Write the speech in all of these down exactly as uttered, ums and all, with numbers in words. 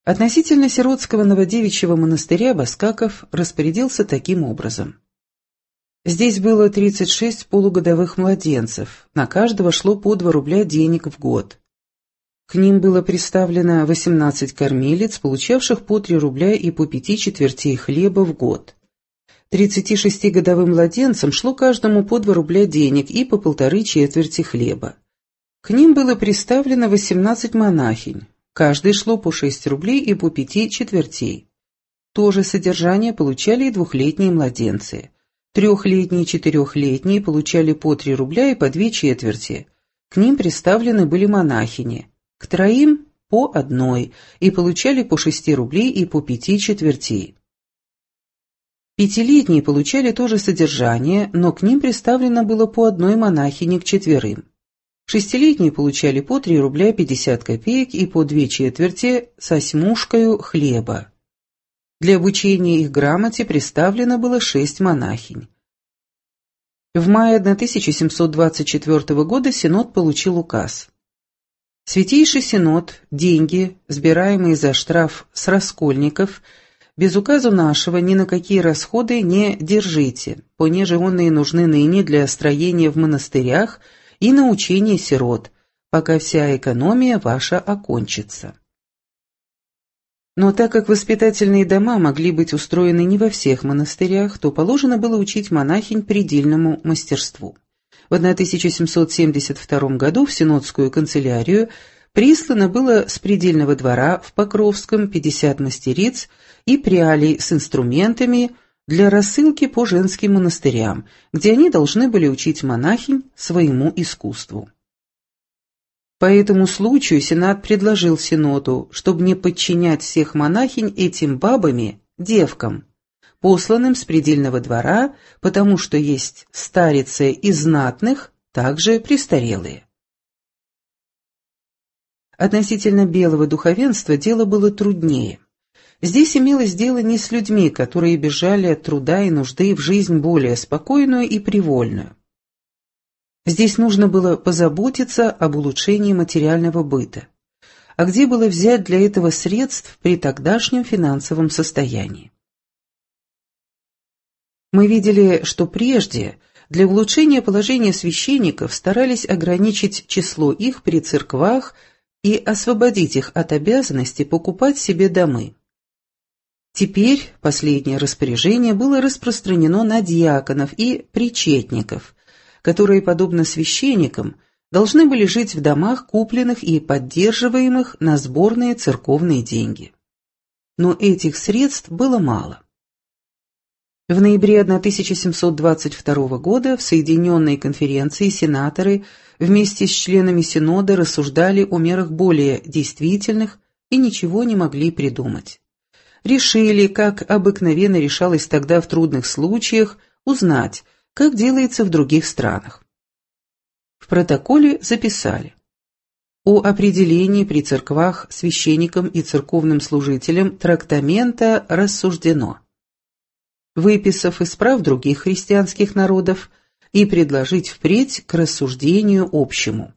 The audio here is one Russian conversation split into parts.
Относительно Сиротского Новодевичьего монастыря Баскаков распорядился таким образом. Здесь было тридцать шесть полугодовых младенцев, на каждого шло по два рубля денег в год. К ним было приставлено восемнадцать кормилиц, получавших по три рубля и по пяти четвертей хлеба в год. тридцатишестигодовым младенцам шло каждому по два рубля денег и по полторы четверти хлеба. К ним было приставлено восемнадцать монахинь, каждой шло по шесть рублей и по пяти четвертей. То же содержание получали и двухлетние младенцы. Трехлетние и четырехлетние получали по три рубля и по две четверти. К ним приставлены были монахини. К троим – по одной, и получали по шести рублей и по пяти четвертей. Пятилетние получали то же содержание, но к ним приставлено было по одной монахине к четверым. Шестилетние получали по три рубля пятьдесят копеек и по две четверти с осьмушкою хлеба. Для обучения их грамоте приставлено было шесть монахинь. В мае тысяча семьсот двадцать четвёртого года Синод получил указ. Святейший Синод деньги, сбираемые за штраф с раскольников, без указу нашего ни на какие расходы не держите, понеже онные нужны ныне для строения в монастырях и научения сирот, пока вся экономия ваша окончится. Но так как воспитательные дома могли быть устроены не во всех монастырях, то положено было учить монахинь предельному мастерству. В тысяча семьсот семьдесят втором году в Синодскую канцелярию прислано было с предельного двора в Покровском пятьдесят мастериц и прялей с инструментами для рассылки по женским монастырям, где они должны были учить монахинь своему искусству. По этому случаю Сенат предложил Синоду, чтобы не подчинять всех монахинь этим бабами, девкам, посланным с предельного двора, потому что есть старицы из знатных, также престарелые. Относительно белого духовенства дело было труднее. Здесь имелось дело не с людьми, которые бежали от труда и нужды в жизнь более спокойную и привольную. Здесь нужно было позаботиться об улучшении материального быта. А где было взять для этого средств при тогдашнем финансовом состоянии? Мы видели, что прежде для улучшения положения священников старались ограничить число их при церквах и освободить их от обязанности покупать себе домы. Теперь последнее распоряжение было распространено на диаконов и причетников, которые, подобно священникам, должны были жить в домах, купленных и поддерживаемых на сборные церковные деньги. Но этих средств было мало. В ноябре тысяча семьсот двадцать второго года в Соединенной конференции сенаторы вместе с членами Синода рассуждали о мерах более действительных и ничего не могли придумать. Решили, как обыкновенно решалось тогда в трудных случаях, узнать, как делается в других странах. В протоколе записали: о определении при церквах священникам и церковным служителям трактамента рассуждено, выписав из прав других христианских народов, и предложить впредь к рассуждению общему.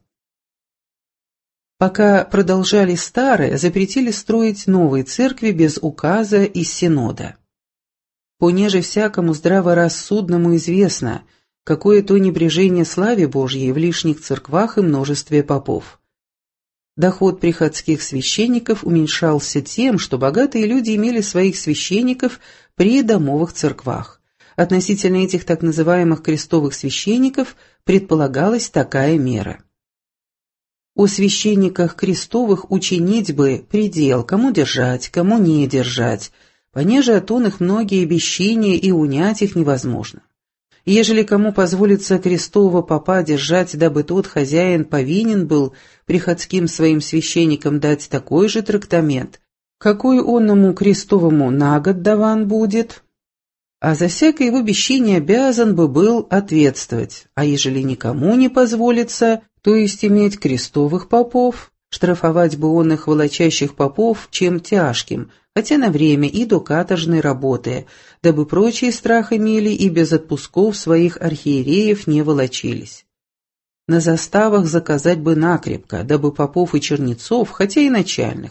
Пока продолжали старое, запретили строить новые церкви без указа из Синода. Понеже всякому здраворассудному известно, какое то небрежение славе Божьей в лишних церквах и множестве попов. Доход приходских священников уменьшался тем, что богатые люди имели своих священников при домовых церквах. Относительно этих так называемых крестовых священников предполагалась такая мера. О священниках крестовых учинить бы предел, кому держать, кому не держать, понеже от он их многие обещания и унять их невозможно. Ежели кому позволится крестового попа держать, дабы тот хозяин повинен был приходским своим священникам дать такой же трактамент, какой онному крестовому на год даван будет, а за всякое его обещание обязан бы был ответствовать, а ежели никому не позволится, то есть иметь крестовых попов, штрафовать бы он их волочащих попов чем тяжким, хотя на время и до каторжной работы, дабы прочие страх имели и без отпусков своих архиереев не волочились. На заставах заказать бы накрепко, дабы попов и чернецов, хотя и начальных,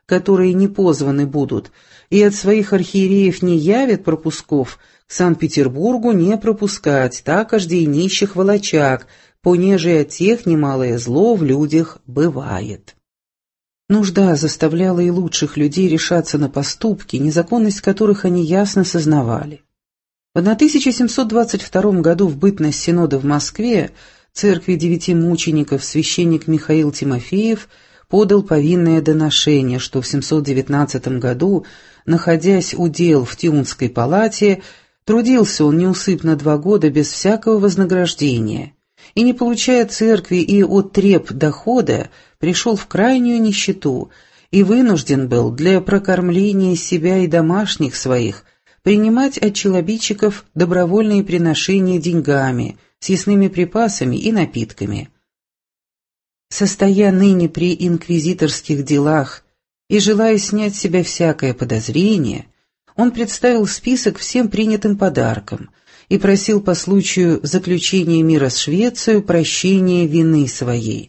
которые не позваны будут, и от своих архиереев не явят пропусков, к Санкт-Петербургу не пропускать, такожде и нищих волочак, понеже от тех немалое зло в людях бывает. Нужда заставляла и лучших людей решаться на поступки, незаконность которых они ясно сознавали. В тысяча семьсот двадцать втором году в бытность Синода в Москве церкви девяти мучеников священник Михаил Тимофеев подал повинное доношение, что в семьсот девятнадцатом году, находясь у дел в Тиунской палате, трудился он неусыпно два года без всякого вознаграждения, и, не получая церкви и от треб дохода, пришел в крайнюю нищету и вынужден был для прокормления себя и домашних своих принимать от челобитчиков добровольные приношения деньгами, съестными припасами и напитками. Состоя ныне при инквизиторских делах и желая снять с себя всякое подозрение, он представил список всем принятым подаркам и просил по случаю заключения мира с Швецией прощения вины своей.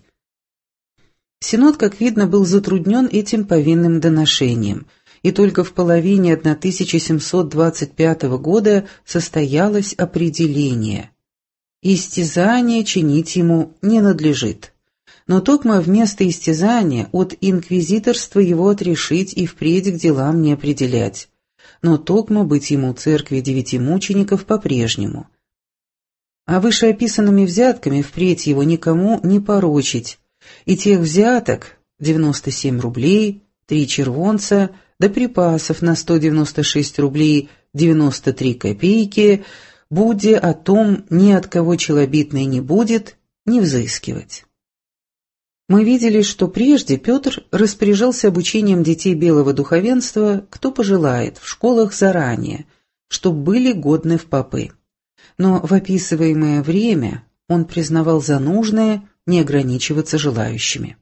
Синод, как видно, был затруднен этим повинным доношением, и только в половине тысяча семьсот двадцать пятого года состоялось определение. Истязание чинить ему не надлежит, но токмо вместо истязания от инквизиторства его отрешить и впредь к делам не определять, но токмо быть ему церкви девяти мучеников по-прежнему. А вышеописанными взятками впредь его никому не порочить, и тех взяток девяносто семь рублей, три червонца, до припасов на сто девяносто шесть рублей девяносто три копейки, будя о том ни от кого челобитный не будет, не взыскивать. Мы видели, что прежде Петр распоряжался обучением детей белого духовенства, кто пожелает, в школах заранее, чтоб были годны в попы. Но в описываемое время он признавал за нужное не ограничиваться желающими.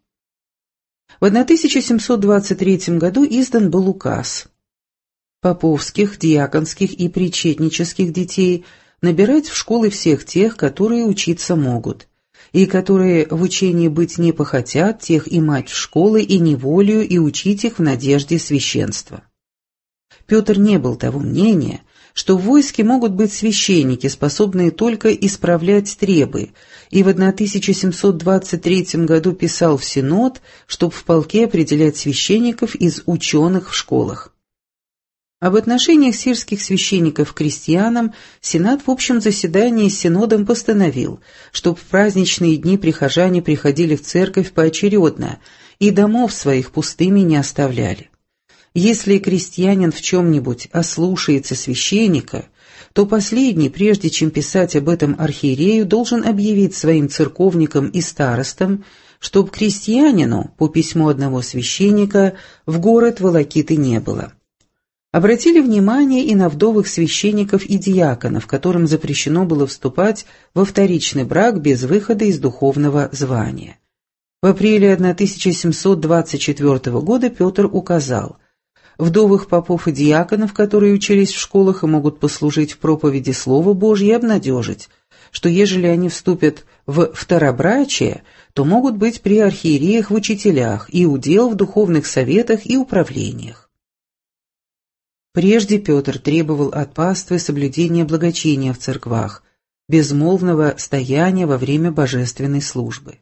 В тысяча семьсот двадцать третьем году издан был указ поповских, диаконских и причетнических детей набирать в школы всех тех, которые учиться могут, и которые в учении быть не похотят, тех и мать в школы и неволею, и учить их в надежде священства. Петр не был того мнения, что в войске могут быть священники, способные только исправлять требы, и в тысяча семьсот двадцать третьем году писал в Синод, чтобы в полке определять священников из ученых в школах. Об отношениях сирских священников к крестьянам Сенат в общем заседании с Синодом постановил, чтобы в праздничные дни прихожане приходили в церковь поочередно и домов своих пустыми не оставляли. Если крестьянин в чем-нибудь ослушается священника, то последний, прежде чем писать об этом архиерею, должен объявить своим церковникам и старостам, чтоб крестьянину, по письму одного священника, в город волокиты не было. Обратили внимание и на вдовых священников и диаконов, которым запрещено было вступать во вторичный брак без выхода из духовного звания. В апреле тысяча семьсот двадцать четвёртого года Петр указал: вдовых попов и диаконов, которые учились в школах и могут послужить в проповеди Слова Божье, обнадежить, что ежели они вступят в второбрачие, то могут быть при архиереях в учителях и удел в духовных советах и управлениях. Прежде Петр требовал от паствы соблюдения благочиния в церквах, безмолвного стояния во время божественной службы.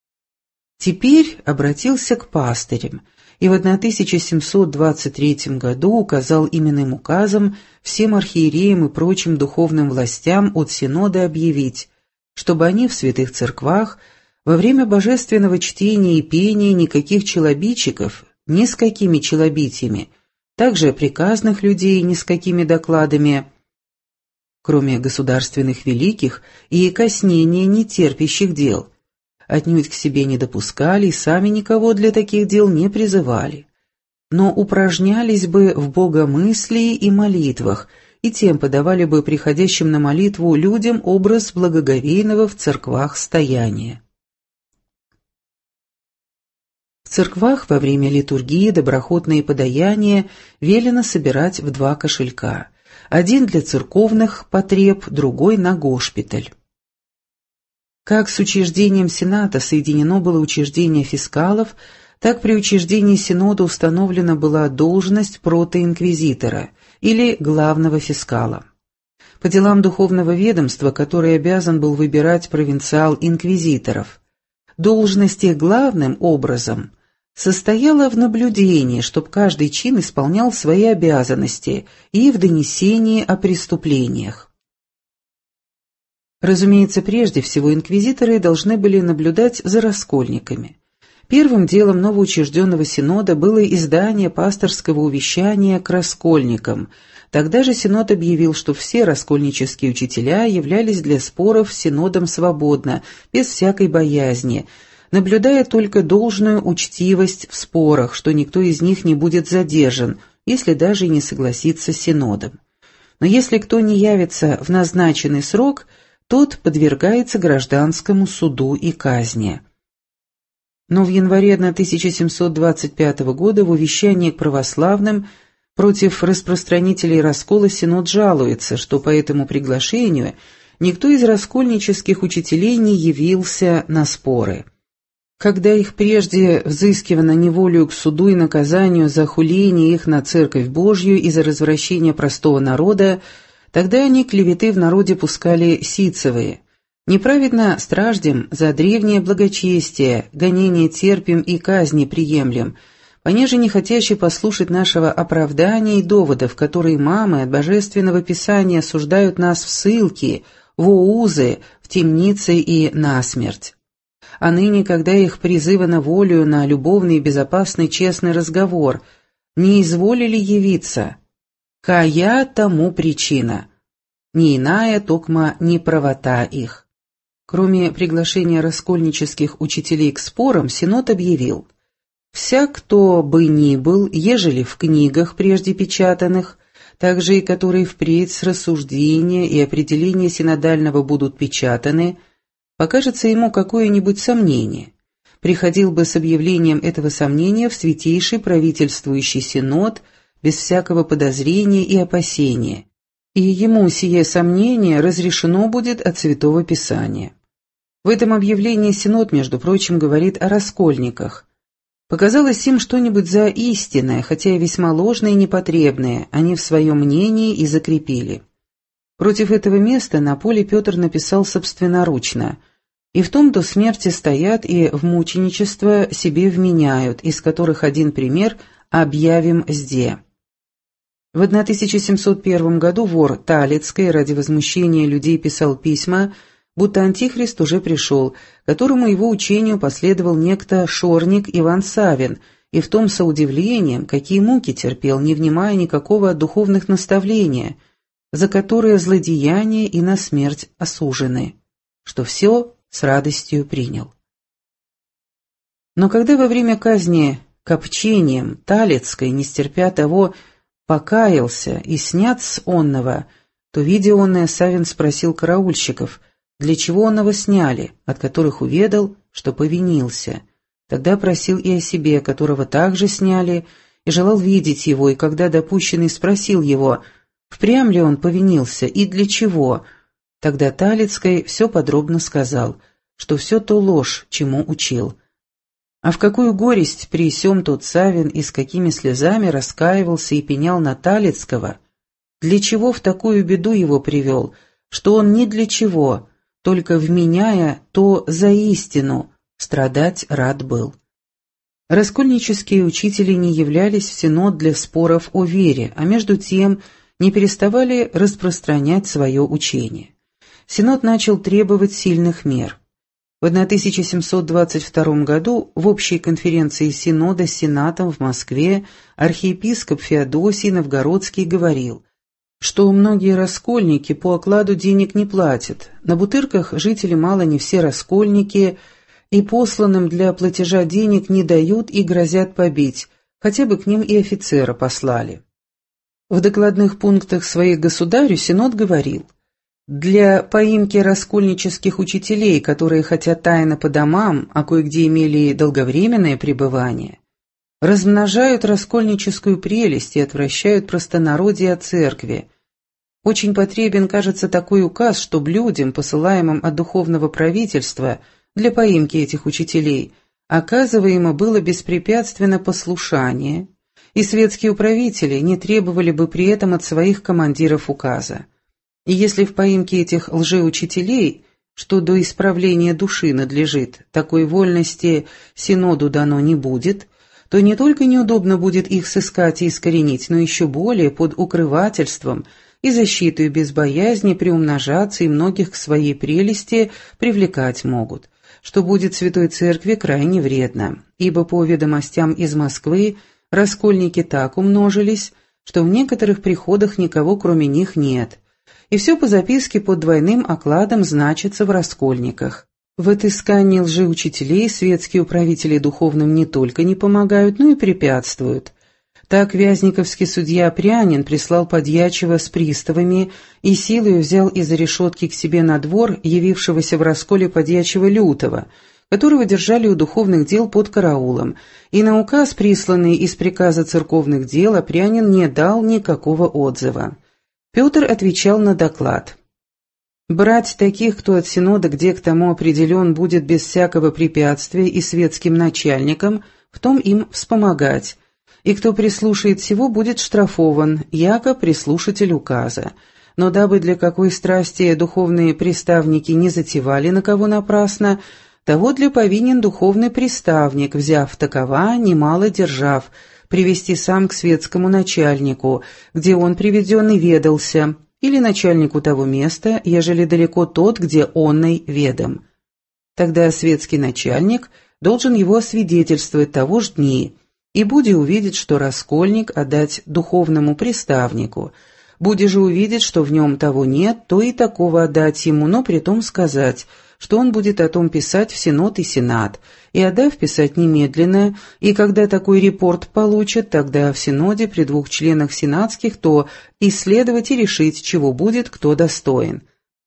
Теперь обратился к пастырям, и в тысяча семьсот двадцать третьем году указал именным указом всем архиереям и прочим духовным властям от Синода объявить, чтобы они в святых церквах во время божественного чтения и пения никаких челобитчиков, ни с какими челобитиями, также приказных людей ни с какими докладами, кроме государственных великих и коснения нетерпящих дел, отнюдь к себе не допускали и сами никого для таких дел не призывали, но упражнялись бы в богомыслии и молитвах, и тем подавали бы приходящим на молитву людям образ благоговейного в церквах стояния. В церквах во время литургии доброхотные подаяния велено собирать в два кошелька, один для церковных потреб, другой на госпиталь. Как с учреждением Сената соединено было учреждение фискалов, Так при учреждении Синода установлена была должность протоинквизитора или главного фискала. По делам духовного ведомства, который обязан был выбирать провинциал-инквизиторов, должность их главным образом состояла в наблюдении, чтобы каждый чин исполнял свои обязанности, и в донесении о преступлениях. Разумеется, прежде всего инквизиторы должны были наблюдать за раскольниками. Первым делом новоучрежденного Синода было издание пасторского увещания к раскольникам. Тогда же Синод объявил, что все раскольнические учителя являлись для споров с Синодом свободно, без всякой боязни, наблюдая только должную учтивость в спорах, что никто из них не будет задержан, если даже и не согласится с Синодом. Но если кто не явится в назначенный срок, тот подвергается гражданскому суду и казни. Но в январе тысяча семьсот двадцать пятого года в увещании к православным против распространителей раскола Синод жалуется, что по этому приглашению никто из раскольнических учителей не явился на споры. Когда их прежде взыскивано неволею к суду и наказанию за хуление их на Церковь Божью и за развращение простого народа, тогда они клеветы в народе пускали ситцевые. Неправедно страждем за древнее благочестие, гонение терпим и казни приемлем, понеже не хотящие послушать нашего оправдания и доводов, которые мамы от Божественного Писания осуждают нас в ссылки, в уузы, в темницы и насмерть. А ныне, когда их призывано волею на любовный, безопасный, честный разговор, не изволили явиться, кая тому причина, не иная, токма неправота их. Кроме приглашения раскольнических учителей к спорам, Синод объявил: «Всяк, кто бы ни был, ежели в книгах прежде печатанных, также и которые впредь с рассуждения и определения синодального будут печатаны, покажется ему какое-нибудь сомнение, приходил бы с объявлением этого сомнения в святейший правительствующий Синод без всякого подозрения и опасения, и ему сие сомнение разрешено будет от Святого Писания». В этом объявлении Синод, между прочим, говорит о раскольниках. Показалось им что-нибудь за истинное, хотя и весьма ложное и непотребное, они в своем мнении и закрепили. Против этого места на поле Петр написал собственноручно: «И в том до смерти стоят и в мученичество себе вменяют, из которых один пример объявим сде». В тысяча семьсот первом году вор Талицкий ради возмущения людей писал письма, будто Антихрист уже пришел, которому его учению последовал некто Шорник Иван Савин, и в том соудивлением, какие муки терпел, не внимая никакого от духовных наставления, за которые злодеяния и на смерть осужены, что все с радостью принял. Но когда во время казни копчением Талицкой, не стерпя того, покаялся и снят с онного, то, видя онное, Савин спросил караульщиков, для чего онного сняли, от которых уведал, что повинился. Тогда просил и о себе, которого также сняли, и желал видеть его, и когда допущенный спросил его, впрямь ли он повинился и для чего, тогда Талицкий все подробно сказал, что все то ложь, чему учил. А в какую горесть при сём тот Савин и с какими слезами раскаивался и пенял на Талицкого, для чего в такую беду его привел, что он ни для чего, только вменяя то за истину, страдать рад был. Раскольнические учители не являлись в Синод для споров о вере, а между тем не переставали распространять свое учение. Синод начал требовать сильных мер. В тысяча семьсот двадцать втором году в общей конференции Синода с Сенатом в Москве архиепископ Феодосий Новгородский говорил, что многие раскольники по окладу денег не платят, на Бутырках жители мало не все раскольники, и посланным для платежа денег не дают и грозят побить, хотя бы к ним и офицера послали. В докладных пунктах своих государю Синод говорил: для поимки раскольнических учителей, которые хотят тайно по домам, а кое-где имели долговременное пребывание, размножают раскольническую прелесть и отвращают простонародье от церкви. Очень потребен, кажется, такой указ, чтобы людям, посылаемым от духовного правительства для поимки этих учителей, оказываемо было беспрепятственно послушание, и светские управители не требовали бы при этом от своих командиров указа. И если в поимке этих лжеучителей, что до исправления души надлежит, такой вольности синоду дано не будет, то не только неудобно будет их сыскать и искоренить, но еще более под укрывательством и защитой без боязни приумножаться и многих к своей прелести привлекать могут, что будет Святой Церкви крайне вредно, ибо по ведомостям из Москвы раскольники так умножились, что в некоторых приходах никого кроме них нет, и все по записке под двойным окладом значится в раскольниках. В отыскании лжеучителей светские управители духовным не только не помогают, но и препятствуют. Так вязниковский судья Прянин прислал подьячего с приставами и силою взял из-за решетки к себе на двор явившегося в расколе подьячего Лютого, которого держали у духовных дел под караулом, и на указ, присланный из приказа церковных дел, Прянин не дал никакого отзыва. Петр отвечал на доклад: «Брать таких, кто от синода, где к тому определен, будет без всякого препятствия и светским начальникам, в том им вспомогать, и кто прислушает всего, будет штрафован, яко прислушатель указа. Но дабы для какой страсти духовные приставники не затевали на кого напрасно, того для повинен духовный приставник, взяв такова, немало держав, привести сам к светскому начальнику, где он приведенный ведался, или начальнику того места, ежели далеко тот, где онный ведом. Тогда светский начальник должен его освидетельствовать того ж дни, и буди увидеть, что раскольник отдать духовному приставнику, буди же увидеть, что в нем того нет, то и такого отдать ему, но притом сказать, что он будет о том писать в Синод и Сенат, и отдав писать немедленно, и когда такой репорт получат, тогда в Синоде при двух членах сенатских то исследовать и решить, чего будет кто достоин».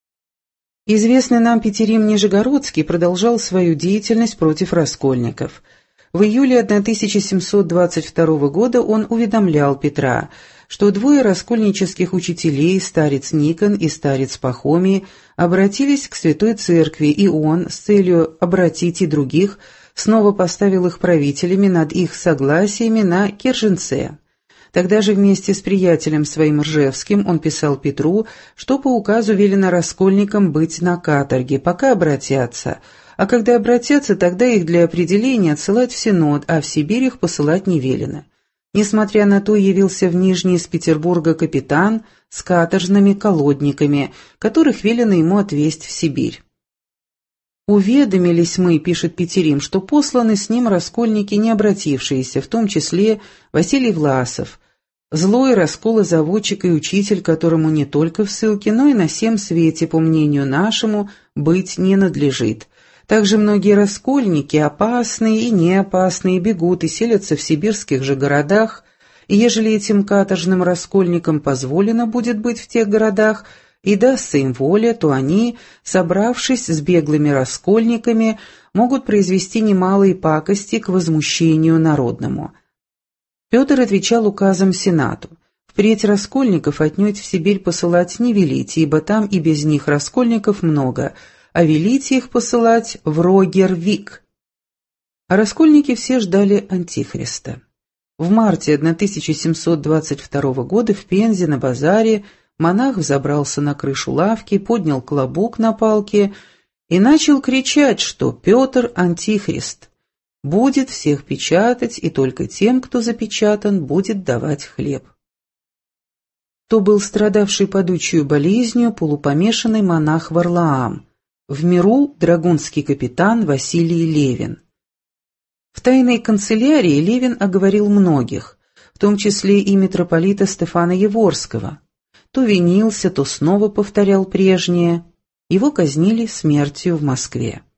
Известный нам Петерим Нижегородский продолжал свою деятельность против раскольников. В июле тысяча семьсот двадцать второго года он уведомлял Петра, что двое раскольнических учителей, старец Никон и старец Пахомий, обратились к Святой Церкви, и он, с целью обратить и других, снова поставил их правителями над их согласиями на Керженце. Тогда же вместе с приятелем своим Ржевским он писал Петру, что по указу велено раскольникам быть на каторге, пока обратятся, а когда обратятся, тогда их для определения отсылать в Синод, а в Сибирь их посылать не велено. Несмотря на то, явился в Нижний из Петербурга капитан с каторжными колодниками, которых велено ему отвезть в Сибирь. «Уведомились мы, — пишет Петерим, — что посланы с ним раскольники, не обратившиеся, в том числе Василий Власов, злой расколозаводчик и учитель, которому не только в ссылке, но и на всем свете, по мнению нашему, быть не надлежит. Также многие раскольники, опасные и неопасные, бегут и селятся в сибирских же городах, и ежели этим каторжным раскольникам позволено будет быть в тех городах, и дастся им воля, то они, собравшись с беглыми раскольниками, могут произвести немалые пакости к возмущению народному». Петр отвечал указом Сенату: «Впредь раскольников отнюдь в Сибирь посылать не велите, ибо там и без них раскольников много, а велите их посылать в Рогер-Вик». А раскольники все ждали Антихриста. В марте тысяча семьсот двадцать второго года в Пензе на базаре монах взобрался на крышу лавки, поднял клобук на палке и начал кричать, что Петр — антихрист, будет всех печатать, и только тем, кто запечатан, будет давать хлеб. То был страдавший падучую болезнью полупомешанный монах Варлаам, в миру драгунский капитан Василий Левин. В тайной канцелярии Левин оговорил многих, в том числе и митрополита Стефана Еворского. То винился, то снова повторял прежнее. Его казнили смертью в Москве.